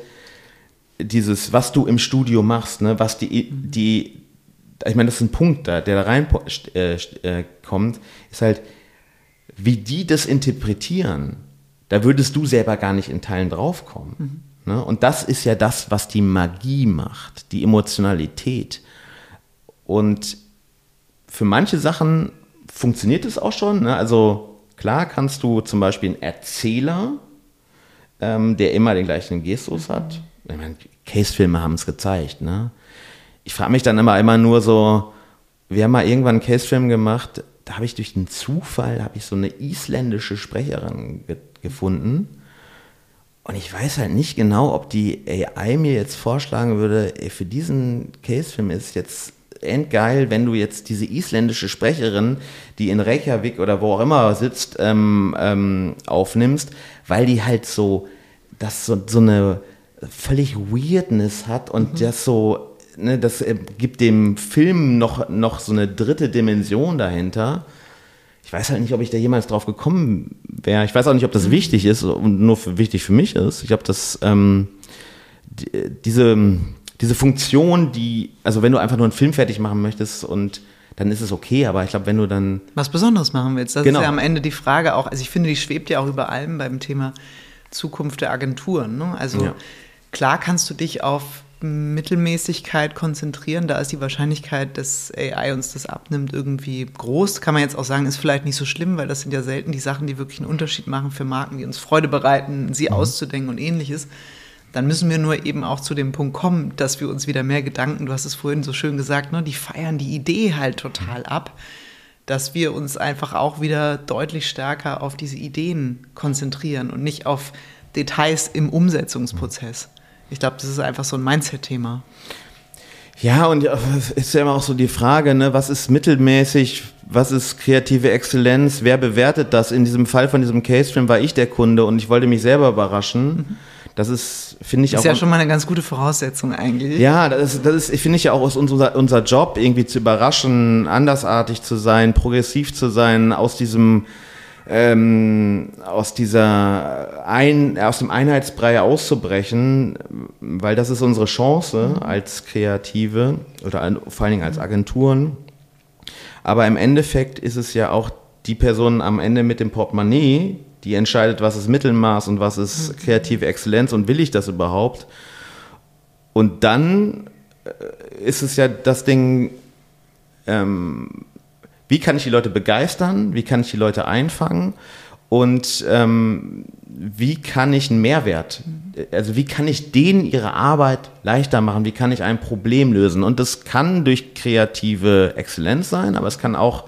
dieses, was du im Studio machst, ne, was die, die, ich meine, das ist ein Punkt da, der da rein äh, äh, kommt, ist halt, wie die das interpretieren, da würdest du selber gar nicht in Teilen draufkommen. Mhm. Ne? Und das ist ja das, was die Magie macht, die Emotionalität. Und für manche Sachen funktioniert es auch schon, ne? Also klar kannst du zum Beispiel einen Erzähler, ähm, der immer den gleichen Gestus hat. Ich meine, Case-Filme haben es gezeigt. Ne? Ich frage mich dann immer, immer nur so, wir haben mal irgendwann einen Case-Film gemacht, da habe ich durch den Zufall, habe ich so eine isländische Sprecherin ge- gefunden. Und ich weiß halt nicht genau, ob die A I mir jetzt vorschlagen würde, ey, für diesen Case-Film ist jetzt endgeil, wenn du jetzt diese isländische Sprecherin, die in Reykjavik oder wo auch immer sitzt, ähm, ähm, aufnimmst, weil die halt so, das so, so eine völlig Weirdness hat und mhm. das so, ne, das gibt dem Film noch, noch so eine dritte Dimension dahinter. Ich weiß halt nicht, ob ich da jemals drauf gekommen wäre. Ich weiß auch nicht, ob das mhm. wichtig ist und nur für, wichtig für mich ist. Ich glaube, dass ähm, die, diese Diese Funktion, die, also wenn du einfach nur einen Film fertig machen möchtest und dann ist es okay, aber ich glaube, wenn du dann was Besonderes machen willst, das genau. ist ja am Ende die Frage auch, also ich finde, die schwebt ja auch über allem beim Thema Zukunft der Agenturen. Ne? Also ja. Klar kannst du dich auf Mittelmäßigkeit konzentrieren, da ist die Wahrscheinlichkeit, dass A I uns das abnimmt, irgendwie groß. Kann man jetzt auch sagen, ist vielleicht nicht so schlimm, weil das sind ja selten die Sachen, die wirklich einen Unterschied machen für Marken, die uns Freude bereiten, sie mhm. auszudenken und ähnliches. Dann müssen wir nur eben auch zu dem Punkt kommen, dass wir uns wieder mehr Gedanken, du hast es vorhin so schön gesagt, ne, die feiern die Idee halt total ab, dass wir uns einfach auch wieder deutlich stärker auf diese Ideen konzentrieren und nicht auf Details im Umsetzungsprozess. Ich glaube, das ist einfach so ein Mindset-Thema. Ja, und es ist ja immer auch so die Frage, ne, was ist mittelmäßig, was ist kreative Exzellenz, wer bewertet das? In diesem Fall von diesem Case-Film war ich der Kunde und ich wollte mich selber überraschen. Mhm. Das ist, finde ich, ist auch... Ist ja schon mal eine ganz gute Voraussetzung eigentlich. Ja, das ist, das ist finde ich ja auch aus unser, unser Job, irgendwie zu überraschen, andersartig zu sein, progressiv zu sein, aus diesem, ähm, aus dieser, ein, aus dem Einheitsbrei auszubrechen, weil das ist unsere Chance mhm. als Kreative oder vor allen Dingen als Agenturen. Aber im Endeffekt ist es ja auch die Person am Ende mit dem Portemonnaie, die entscheidet, was ist Mittelmaß und was ist kreative Exzellenz und will ich das überhaupt? Und dann ist es ja das Ding, ähm, wie kann ich die Leute begeistern, wie kann ich die Leute einfangen und ähm, wie kann ich einen Mehrwert, also wie kann ich denen ihre Arbeit leichter machen, wie kann ich ein Problem lösen? Und das kann durch kreative Exzellenz sein, aber es kann auch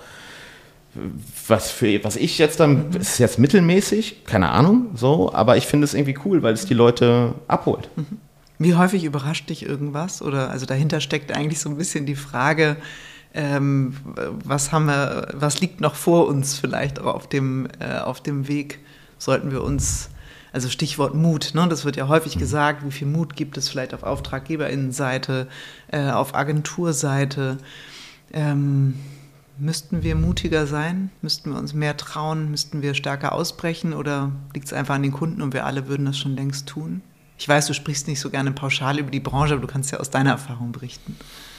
Was, für, was ich jetzt dann, mhm. ist jetzt mittelmäßig, keine Ahnung, so, aber ich finde es irgendwie cool, weil es die Leute abholt. Wie häufig überrascht dich irgendwas? Oder, also dahinter steckt eigentlich so ein bisschen die Frage, Ähm, was haben wir, was liegt noch vor uns vielleicht auch auf dem, äh, auf dem Weg? Sollten wir uns, also Stichwort Mut, ne? Das wird ja häufig gesagt, wie viel Mut gibt es vielleicht auf AuftraggeberInnenseite, äh, auf Agenturseite. Ähm, müssten wir mutiger sein? Müssten wir uns mehr trauen? Müssten wir stärker ausbrechen? Oder liegt es einfach an den Kunden und wir alle würden das schon längst tun? Ich weiß, du sprichst nicht so gerne pauschal über die Branche, aber du kannst ja aus deiner Erfahrung berichten.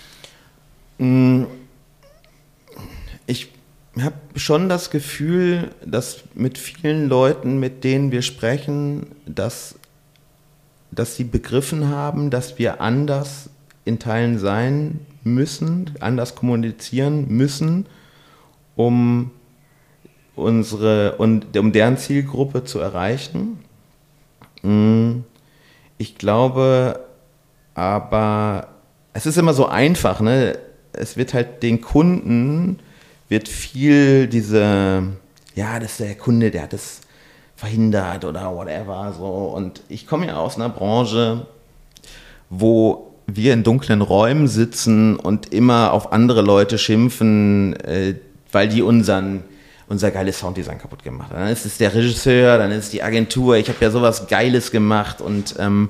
Ich habe schon das Gefühl, dass mit vielen Leuten, mit denen wir sprechen, dass, dass sie begriffen haben, dass wir anders in Teilen sein müssen, anders kommunizieren müssen, um unsere und um deren Zielgruppe zu erreichen. Ich glaube aber, es ist immer so einfach, ne? Es wird halt den Kunden, wird viel diese, ja, das ist der Kunde, der hat das verhindert oder whatever, so. Und ich komme ja aus einer Branche, wo wir in dunklen Räumen sitzen und immer auf andere Leute schimpfen, äh, weil die unseren, unser geiles Sounddesign kaputt gemacht haben. Dann ist es der Regisseur, dann ist es die Agentur, ich habe ja sowas Geiles gemacht und ähm,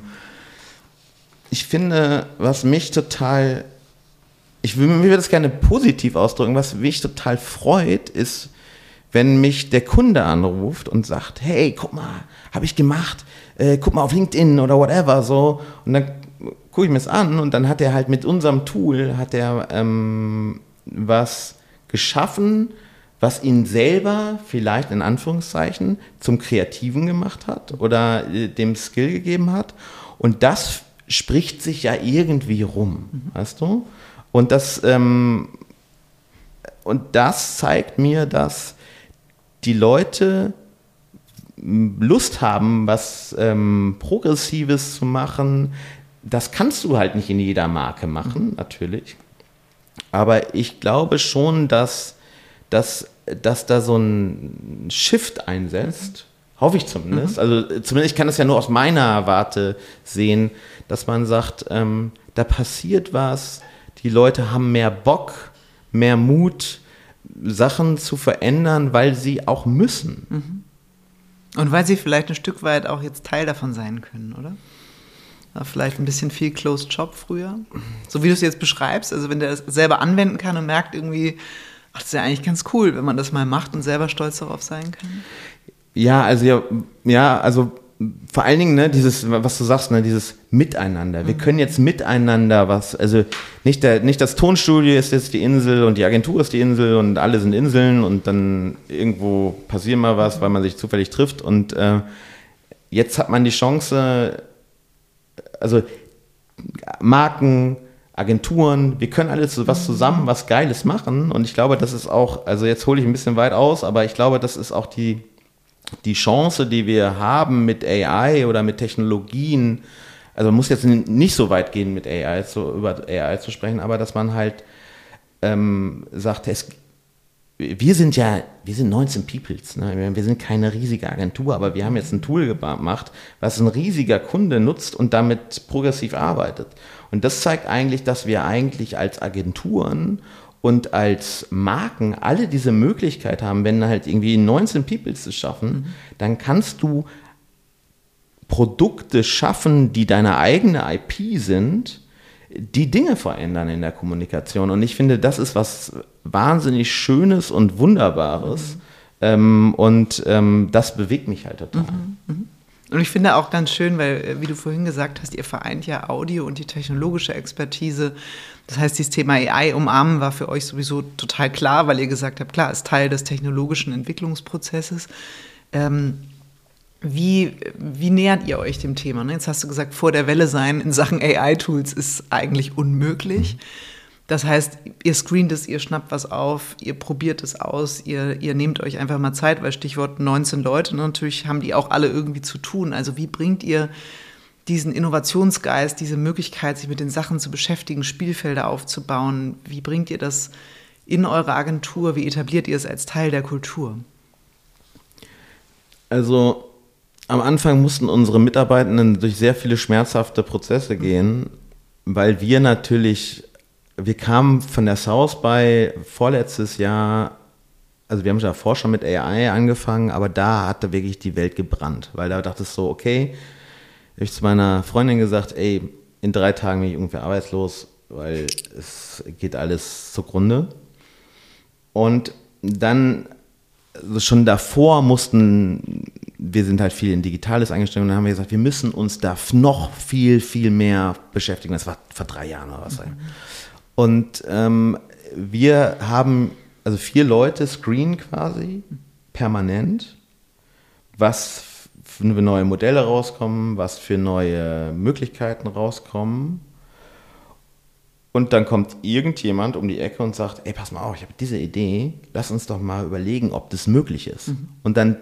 ich finde, was mich total, ich will, mir würde das gerne positiv ausdrücken, was mich total freut, ist, wenn mich der Kunde anruft und sagt, hey, guck mal, habe ich gemacht, äh, guck mal auf LinkedIn oder whatever, so. Und dann gucke ich mir das an und dann hat er halt mit unserem Tool, hat er ähm, was geschaffen, was ihn selber vielleicht in Anführungszeichen zum Kreativen gemacht hat oder äh, dem Skill gegeben hat. Und das spricht sich ja irgendwie rum, mhm. weißt du? Und das, ähm, und das zeigt mir, dass die Leute Lust haben, was ähm, Progressives zu machen. Das kannst du halt nicht in jeder Marke machen, mhm. natürlich. Aber ich glaube schon, dass, dass, dass da so ein Shift einsetzt, mhm. hoffe ich zumindest. Mhm. Also zumindest, ich kann das ja nur aus meiner Warte sehen, dass man sagt, ähm, da passiert was, die Leute haben mehr Bock, mehr Mut, Sachen zu verändern, weil sie auch müssen. Mhm. Und weil sie vielleicht ein Stück weit auch jetzt Teil davon sein können, oder? War vielleicht ein bisschen viel Closed Shop früher. So wie du es jetzt beschreibst, also wenn der das selber anwenden kann und merkt irgendwie, ach, das ist ja eigentlich ganz cool, wenn man das mal macht und selber stolz darauf sein kann. Ja, also ja, ja also vor allen Dingen, ne, dieses, was du sagst, ne, dieses Miteinander. Wir mhm. können jetzt miteinander was, also nicht, der, nicht das Tonstudio ist jetzt die Insel und die Agentur ist die Insel und alle sind Inseln und dann irgendwo passiert mal was, weil man sich zufällig trifft und äh, jetzt hat man die Chance, also Marken, Agenturen, wir können alles was zusammen, was Geiles machen und ich glaube, das ist auch, also jetzt hole ich ein bisschen weit aus, aber ich glaube, das ist auch die die Chance, die wir haben mit A I oder mit Technologien, also man muss jetzt nicht so weit gehen mit A I, so über A I zu sprechen, aber dass man halt ähm, sagt, es, wir sind ja, wir sind neunzehn Peoples, ne? Wir sind keine riesige Agentur, aber wir haben jetzt ein Tool gemacht, was ein riesiger Kunde nutzt und damit progressiv arbeitet. Und das zeigt eigentlich, dass wir eigentlich als Agenturen und als Marken alle diese Möglichkeit haben, wenn halt irgendwie neunzehn Peoples zu schaffen, mhm. dann kannst du Produkte schaffen, die deine eigene I P sind, die Dinge verändern in der Kommunikation. Und ich finde, das ist was wahnsinnig Schönes und Wunderbares. Mhm. Ähm, und ähm, das bewegt mich halt total. Mhm. Mhm. Und ich finde auch ganz schön, weil, wie du vorhin gesagt hast, ihr vereint ja Audio und die technologische Expertise. Das heißt, dieses Thema A I umarmen war für euch sowieso total klar, weil ihr gesagt habt, klar, ist Teil des technologischen Entwicklungsprozesses. Ähm, wie, wie nähert ihr euch dem Thema? Jetzt hast du gesagt, vor der Welle sein in Sachen A I-Tools ist eigentlich unmöglich. Das heißt, ihr screent es, ihr schnappt was auf, ihr probiert es aus, ihr, ihr nehmt euch einfach mal Zeit, weil Stichwort neunzehn Leute, ne, natürlich haben die auch alle irgendwie zu tun. Also wie bringt ihr diesen Innovationsgeist, diese Möglichkeit, sich mit den Sachen zu beschäftigen, Spielfelder aufzubauen, wie bringt ihr das in eure Agentur, wie etabliert ihr es als Teil der Kultur? Also am Anfang mussten unsere Mitarbeitenden durch sehr viele schmerzhafte Prozesse gehen, weil wir natürlich wir kamen von der South by vorletztes Jahr, also wir haben davor schon mit A I angefangen, aber da hatte wirklich die Welt gebrannt, weil da dachte ich so, okay, habe ich zu meiner Freundin gesagt, ey, in drei Tagen bin ich ungefähr arbeitslos, weil es geht alles zugrunde. Und dann, also schon davor mussten, wir sind halt viel in Digitales eingestellt und dann haben wir gesagt, wir müssen uns da noch viel, viel mehr beschäftigen. Das war vor drei Jahren oder was. Mhm. Und ähm, wir haben, also vier Leute screenen quasi permanent, was für neue Modelle rauskommen, was für neue Möglichkeiten rauskommen. Und dann kommt irgendjemand um die Ecke und sagt, ey, pass mal auf, ich habe diese Idee, lass uns doch mal überlegen, ob das möglich ist. Mhm. Und dann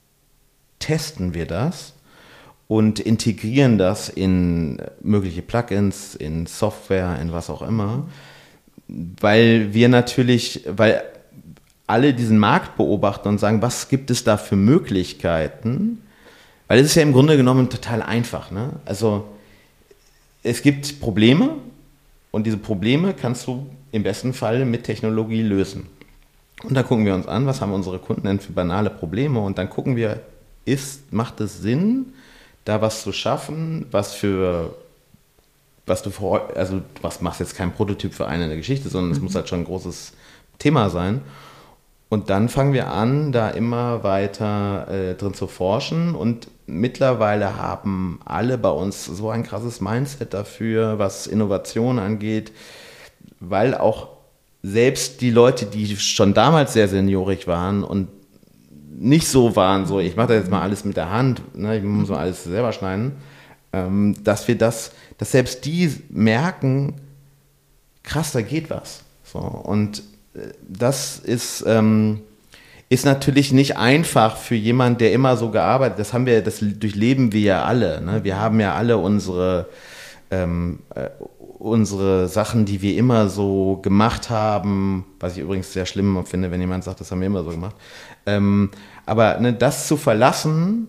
testen wir das und integrieren das in mögliche Plugins, in Software, in was auch immer, weil wir natürlich, weil alle diesen Markt beobachten und sagen, was gibt es da für Möglichkeiten? Weil es ist ja im Grunde genommen total einfach, ne? Also es gibt Probleme und diese Probleme kannst du im besten Fall mit Technologie lösen. Und dann gucken wir uns an, was haben unsere Kunden denn für banale Probleme und dann gucken wir, ist, macht es Sinn, da was zu schaffen, was für, was du für, also du machst jetzt kein Prototyp für eine Geschichte, sondern es mhm. muss halt schon ein großes Thema sein. Und dann fangen wir an, da immer weiter äh, drin zu forschen und mittlerweile haben alle bei uns so ein krasses Mindset dafür, was Innovation angeht, weil auch selbst die Leute, die schon damals sehr seniorig waren und nicht so waren, so ich mache das jetzt mal alles mit der Hand, ne, ich muss mal alles selber schneiden, ähm, dass wir das, dass selbst die merken, krass, da geht was. So, und das ist, ähm, ist natürlich nicht einfach für jemanden, der immer so gearbeitet hat. Das haben wir, das durchleben wir ja alle. Ne? Wir haben ja alle unsere, ähm, äh, unsere Sachen, die wir immer so gemacht haben, was ich übrigens sehr schlimm finde, wenn jemand sagt, das haben wir immer so gemacht. Ähm, aber ne, das zu verlassen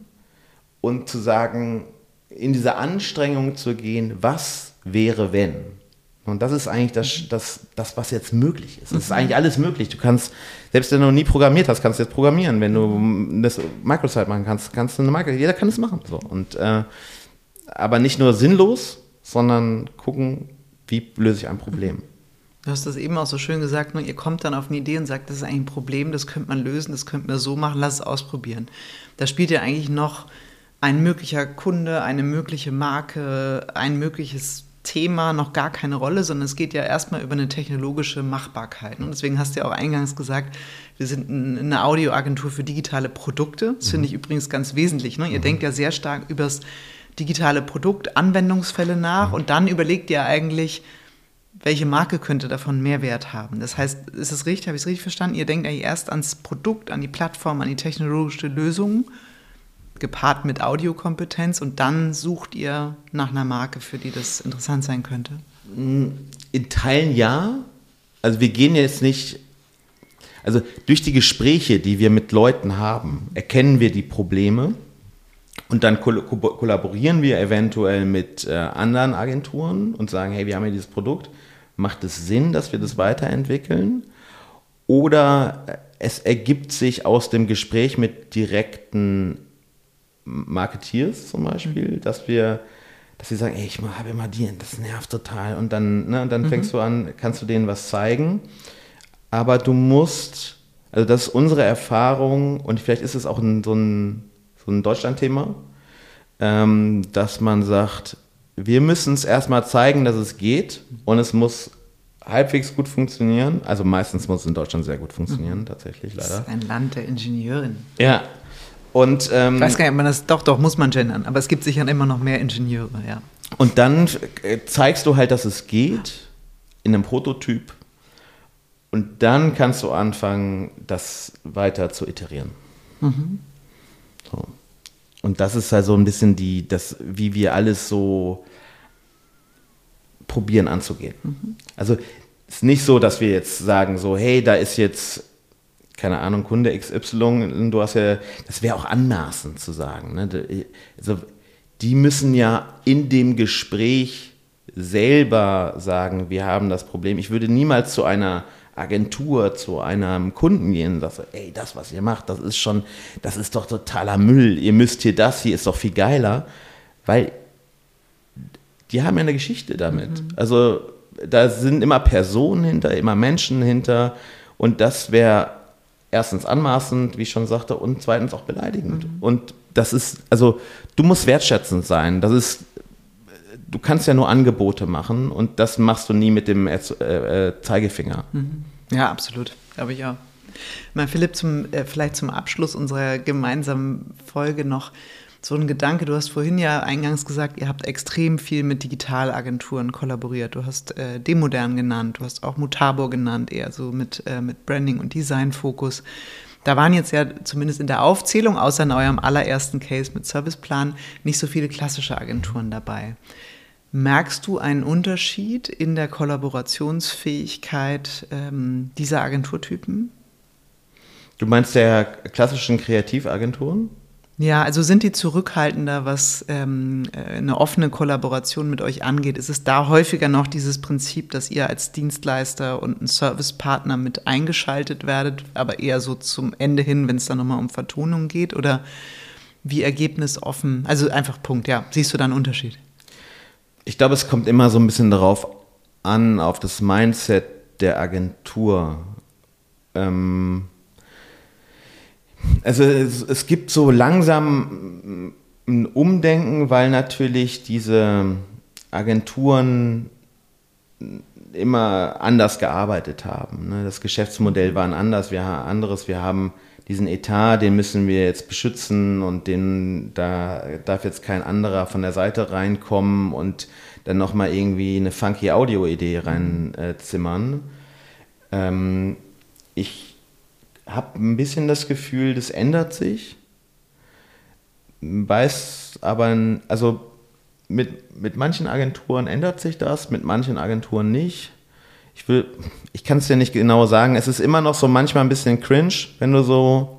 und zu sagen, in diese Anstrengung zu gehen, was wäre, wenn? Und das ist eigentlich das, das, das, was jetzt möglich ist. Es ist eigentlich alles möglich. Du kannst, selbst wenn du noch nie programmiert hast, kannst du jetzt programmieren. Wenn du das Microsite machen kannst, kannst du eine Microsite, jeder kann es machen. So. Und, äh, aber nicht nur sinnlos, sondern gucken, wie löse ich ein Problem. Du hast das eben auch so schön gesagt, ne? Ihr kommt dann auf eine Idee und sagt, das ist eigentlich ein Problem, das könnte man lösen, das könnte man so machen, lass es ausprobieren. Da spielt ja eigentlich noch ein möglicher Kunde, eine mögliche Marke, ein mögliches Thema noch gar keine Rolle, sondern es geht ja erstmal über eine technologische Machbarkeit. Und deswegen hast du ja auch eingangs gesagt, wir sind eine Audioagentur für digitale Produkte. Das finde ich übrigens ganz wesentlich. Ne? Ihr mhm. denkt ja sehr stark über das digitale Produkt, Anwendungsfälle nach mhm. und dann überlegt ihr eigentlich, welche Marke könnte davon Mehrwert haben. Das heißt, ist es richtig, habe ich es richtig verstanden? Ihr denkt eigentlich erst ans Produkt, an die Plattform, an die technologische Lösung, gepaart mit Audiokompetenz und dann sucht ihr nach einer Marke, für die das interessant sein könnte? In Teilen ja. Also wir gehen jetzt nicht, also durch die Gespräche, die wir mit Leuten haben, erkennen wir die Probleme und dann koll- kollaborieren wir eventuell mit äh, anderen Agenturen und sagen, hey, wir haben ja dieses Produkt, macht es Sinn, dass wir das weiterentwickeln? Oder es ergibt sich aus dem Gespräch mit direkten Marketeers zum Beispiel, dass wir, dass sie sagen, ey, ich habe immer die, das nervt total und dann, ne, dann mhm. fängst du an, kannst du denen was zeigen, aber du musst, also das ist unsere Erfahrung und vielleicht ist es auch ein, so ein, so ein Deutschland-Thema, ähm, dass man sagt, wir müssen es erstmal zeigen, dass es geht und es muss halbwegs gut funktionieren, also meistens muss es in Deutschland sehr gut funktionieren, mhm. tatsächlich leider. Das ist ein Land der Ingenieurin. Ja. Und, ähm, ich weiß gar nicht, ob man das, doch, doch, muss man gendern, aber es gibt sicher immer noch mehr Ingenieure, ja. Und dann zeigst du halt, dass es geht in einem Prototyp und dann kannst du anfangen, das weiter zu iterieren. Mhm. So. Und das ist halt so ein bisschen die, das, wie wir alles so probieren anzugehen. Mhm. Also es ist nicht so, dass wir jetzt sagen so, hey, da ist jetzt keine Ahnung, Kunde X Y, du hast ja, das wäre auch anmaßend zu sagen. Ne? Also, die müssen ja in dem Gespräch selber sagen, wir haben das Problem. Ich würde niemals zu einer Agentur, zu einem Kunden gehen und sagen, ey, das, was ihr macht, das ist schon, das ist doch totaler Müll. Ihr müsst hier das, hier ist doch viel geiler. Weil die haben ja eine Geschichte damit. Mhm. Also da sind immer Personen hinter, immer Menschen hinter. Und das wäre erstens anmaßend, wie ich schon sagte, und zweitens auch beleidigend. Mhm. Und das ist, also du musst wertschätzend sein. Das ist, du kannst ja nur Angebote machen und das machst du nie mit dem äh, äh, Zeigefinger. Mhm. Ja, absolut. Glaube ich auch. Mal Philipp, zum, äh, vielleicht zum Abschluss unserer gemeinsamen Folge noch so ein Gedanke. Du hast vorhin ja eingangs gesagt, ihr habt extrem viel mit Digitalagenturen kollaboriert. Du hast äh, Demodern genannt, du hast auch Mutabor genannt, eher so mit, äh, mit Branding und Design-Fokus. Da waren jetzt ja zumindest in der Aufzählung, außer in eurem allerersten Case mit Serviceplan, nicht so viele klassische Agenturen dabei. Merkst du einen Unterschied in der Kollaborationsfähigkeit ähm, dieser Agenturtypen? Du meinst der klassischen Kreativagenturen? Ja, also sind die zurückhaltender, was ähm, eine offene Kollaboration mit euch angeht? Ist es da häufiger noch dieses Prinzip, dass ihr als Dienstleister und ein Servicepartner mit eingeschaltet werdet, aber eher so zum Ende hin, wenn es dann nochmal um Vertonung geht? Oder wie ergebnisoffen? Also einfach Punkt, ja. Siehst du da einen Unterschied? Ich glaube, es kommt immer so ein bisschen darauf an, auf das Mindset der Agentur. Ähm Also es, es gibt so langsam ein Umdenken, weil natürlich diese Agenturen immer anders gearbeitet haben. Das Geschäftsmodell war ein anderes, wir haben anderes. Wir haben diesen Etat, den müssen wir jetzt beschützen und den, da darf jetzt kein anderer von der Seite reinkommen und dann nochmal irgendwie eine funky Audio-Idee reinzimmern. Äh, ähm, ich habe ein bisschen das Gefühl, das ändert sich. Weiß aber, also mit, mit manchen Agenturen ändert sich das, mit manchen Agenturen nicht. Ich will, ich kann es dir nicht genau sagen. Es ist immer noch so manchmal ein bisschen cringe, wenn du so,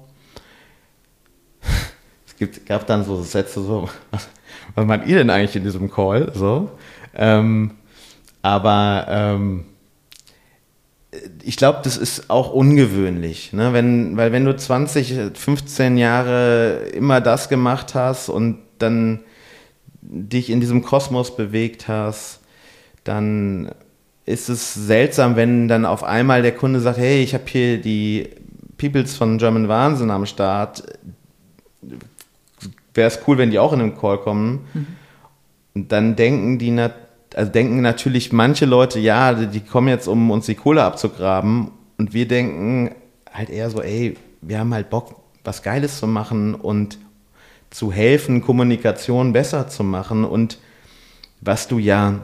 es gibt, gab dann so Sätze so, was, was meint ihr denn eigentlich in diesem Call? So, ähm, aber ähm, ich glaube, das ist auch ungewöhnlich, ne? Wenn, weil wenn du zwanzig, fünfzehn Jahre immer das gemacht hast und dann dich in diesem Kosmos bewegt hast, dann ist es seltsam, wenn dann auf einmal der Kunde sagt, hey, ich habe hier die Peoples von German Wahnsinn am Start, wäre es cool, wenn die auch in den Call kommen. Mhm. Und dann denken die, nat- also denken natürlich manche Leute, ja, die kommen jetzt, um uns die Kohle abzugraben, und wir denken halt eher so, ey, wir haben halt Bock, was Geiles zu machen und zu helfen, Kommunikation besser zu machen. Und was du ja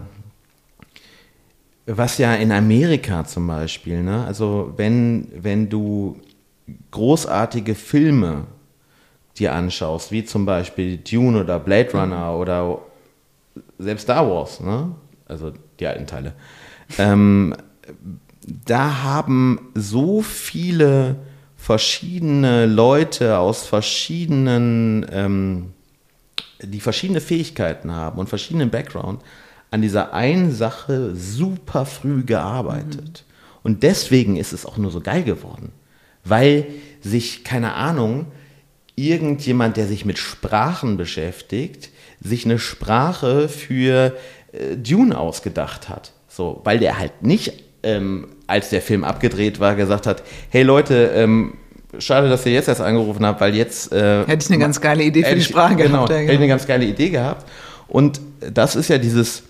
Was ja in Amerika zum Beispiel, ne? Also wenn, wenn du großartige Filme dir anschaust, wie zum Beispiel Dune oder Blade Runner oder selbst Star Wars, ne? Also die alten Teile, ähm, da haben so viele verschiedene Leute aus verschiedenen, ähm, die verschiedene Fähigkeiten haben und verschiedenen Background, an dieser einen Sache super früh gearbeitet. Mhm. Und deswegen ist es auch nur so geil geworden. Weil sich, keine Ahnung, irgendjemand, der sich mit Sprachen beschäftigt, sich eine Sprache für äh, Dune ausgedacht hat. So, weil der halt nicht, ähm, als der Film abgedreht war, gesagt hat, hey Leute, ähm, schade, dass ihr jetzt erst angerufen habt, weil jetzt... Äh, hätte ich eine ganz geile Idee für die Sprache genau, gehabt. Ja, genau. Hätte ich eine ganz geile Idee gehabt. Und das ist ja dieses...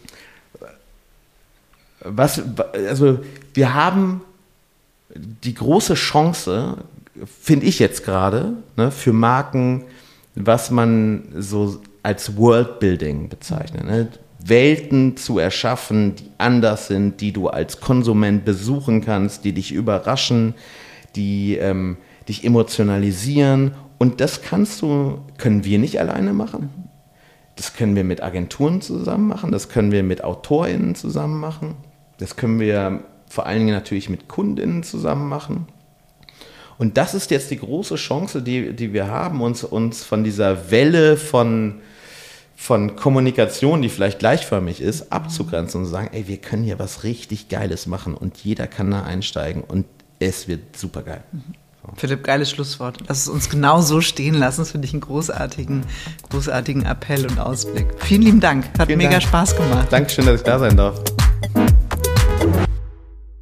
Was, also wir haben die große Chance, finde ich jetzt gerade, ne, für Marken, was man so als Worldbuilding bezeichnet, ne? Welten zu erschaffen, die anders sind, die du als Konsument besuchen kannst, die dich überraschen, die ähm, dich emotionalisieren. Und das kannst du, können wir nicht alleine machen. Das können wir mit Agenturen zusammen machen, das können wir mit AutorInnen zusammen machen. Das können wir vor allen Dingen natürlich mit KundInnen zusammen machen. Und das ist jetzt die große Chance, die, die wir haben, uns, uns von dieser Welle von, von Kommunikation, die vielleicht gleichförmig ist, abzugrenzen und zu sagen, ey, wir können hier was richtig Geiles machen und jeder kann da einsteigen und es wird super geil. So. Philipp, geiles Schlusswort. Lass es uns genau so stehen lassen. Das finde ich einen großartigen, großartigen Appell und Ausblick. Vielen lieben Dank. Hat Vielen mega Dank. Spaß gemacht. Dankeschön, dass ich da sein darf.